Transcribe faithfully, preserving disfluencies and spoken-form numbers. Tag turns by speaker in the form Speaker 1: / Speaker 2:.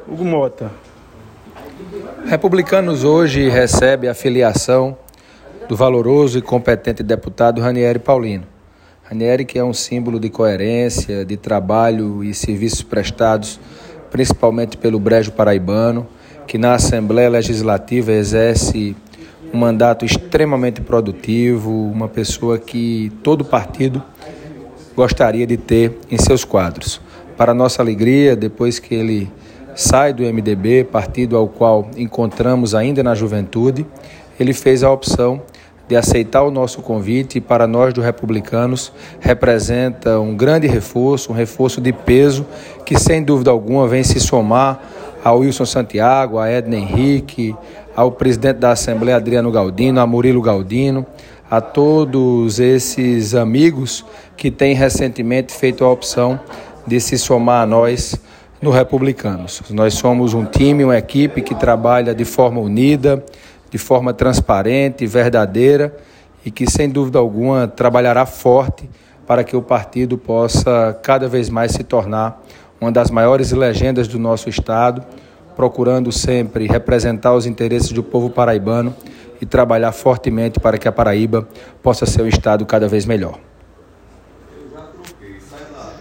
Speaker 1: Hugo Mota.
Speaker 2: Republicanos hoje recebe a filiação do valoroso e competente deputado Ranieri Paulino. Ranieri, que é um símbolo de coerência, de trabalho e serviços prestados, principalmente pelo Brejo Paraibano, que na Assembleia Legislativa exerce um mandato extremamente produtivo, uma pessoa que todo partido gostaria de ter em seus quadros. Para nossa alegria, depois que ele sai do M D B, partido ao qual encontramos ainda na juventude, ele fez a opção de aceitar o nosso convite e para nós do Republicanos representa um grande reforço, um reforço de peso que sem dúvida alguma vem se somar ao Wilson Santiago, a Edna Henrique, ao presidente da Assembleia Adriano Galdino, a Murilo Galdino, a todos esses amigos que têm recentemente feito a opção de se somar a nós no Republicanos. Nós somos um time, uma equipe que trabalha de forma unida, de forma transparente, verdadeira e que, sem dúvida alguma, trabalhará forte para que o partido possa cada vez mais se tornar uma das maiores legendas do nosso Estado, procurando sempre representar os interesses do povo paraibano e trabalhar fortemente para que a Paraíba possa ser um Estado cada vez melhor.